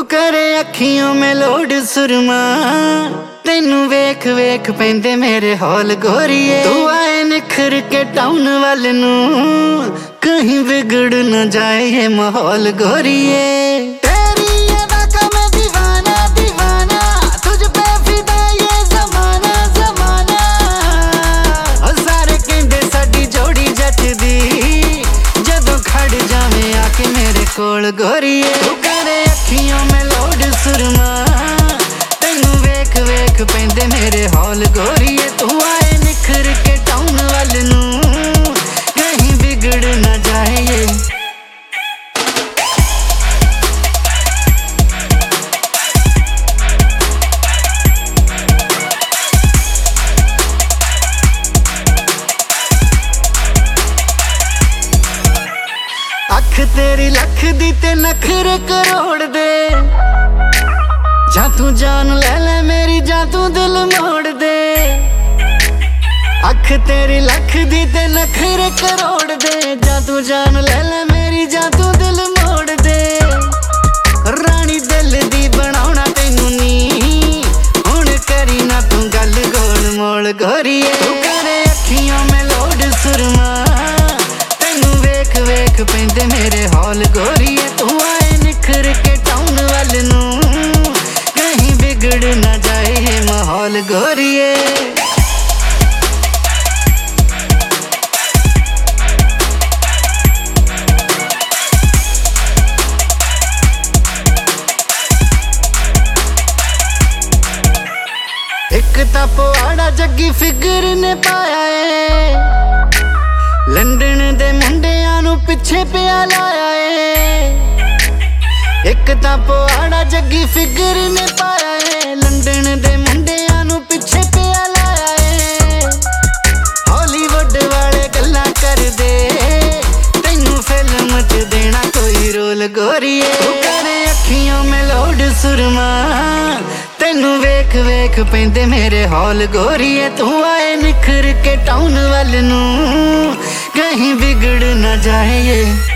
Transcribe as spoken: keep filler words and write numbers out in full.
करे अखियों में लोड सुरमा, तेनू वेख वेख पेंदे मेरे हौल गोरिए। तू आए निखर के टाउन वाल नू, कहीं बिगड़ न जाए ये माहौल गोरिए। कोल गोरिए तू करे अखियों में लोड सुरमा, तेनू वेख वेख पेंदे मेरे हौल गोरिए। तू आए निखर के टाउन वाल नू, कहीं बिगड़ न जाए ये। अख तेरी लख दी ते नखरे करोड़ दे, जा तू जान ले ले मेरी, जा तू दिल मोड़ दे। अख तेरी लख दी ते नखरे करोड़ दे, जा तू जान ले ले मेरी, जा तू दिल मोड़ दे। रानी दिल दी बनाउणा तैनू नी, हुण करी ना तू गल गोल मोल गोरिए। तू करे अखियों में लोड सुरमा, वेख वेख पेंदे मेरे हौल गोरिए। तू आए निखर के टाउन वाल नू, कहीं बिगड़ न जाए ये माहौल गोरिए। एक तां पवाड़ा जग्गी फिगर ने पाया है, लंडन दे मुंडियां नू पिछे पिया लाया है। एक तां पवाड़ा जग्गी फिगर ने पाया है, लंडन दे मुंडियां नू पिछे पिया लाया है। हॉलीवुड वाले गल्लां कर दे, तैनू फिल्म च देना कोई रोल गोरिए। तू करे अखियों में लोड सुरमा, तेनू वेख वेख पेंदे मेरे हौल गोरिए। तू आए निखर के टाउन वाल नू, कहीं बिगड़ न जाए ये।